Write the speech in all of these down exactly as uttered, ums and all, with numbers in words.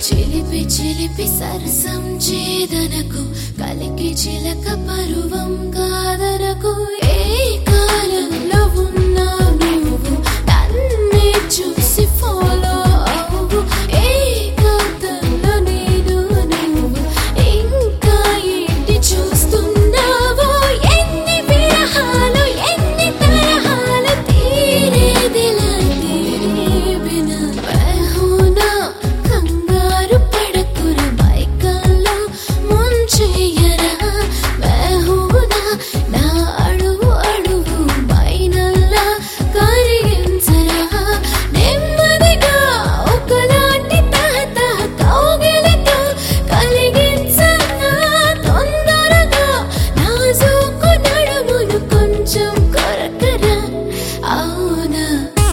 చిలిపి చిలిపి సరసం చేదనకు కలికి చిలక పరువం కాదనకు ఏ కాలంలో ఉన్నా నువ్వు నన్నే చూసి ఫాలో అవ్వు ఏ కాంతంలో నేను నువ్వు ఇంకా ఏంటి చూస్తున్నావో ఎన్ని విరహాలు ఎన్ని తరహాలు తీరేదిలా తీరే బినా బహునా కంగారు పడకుర మైకల్లో ముంచెయ్యరా బహునా నా అడుగు అడుగు మైనల్లా కరిగించరా నెమ్మదిగా ఒకలాంటి తహతహ కౌగిలితో కలిగించనా తొందరగా నాజూకు నడుమును కొంచెం కొరకరా అవునా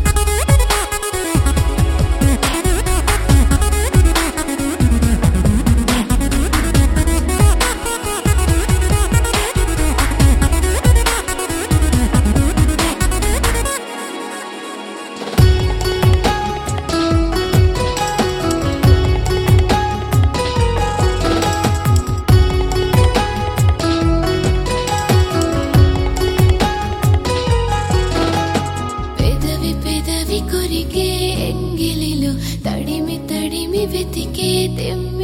పెదవి పెదవి కొరికే ఎంగిలిలో తడిమి తడిమి వెతికే తెమ్మ